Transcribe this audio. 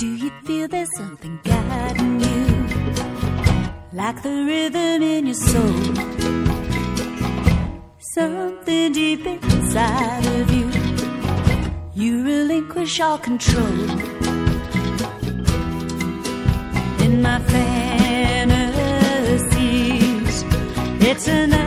Do you feel there's something guiding you, like the rhythm in your soul? Something deep inside of you, you relinquish all control. In my fantasies, it's an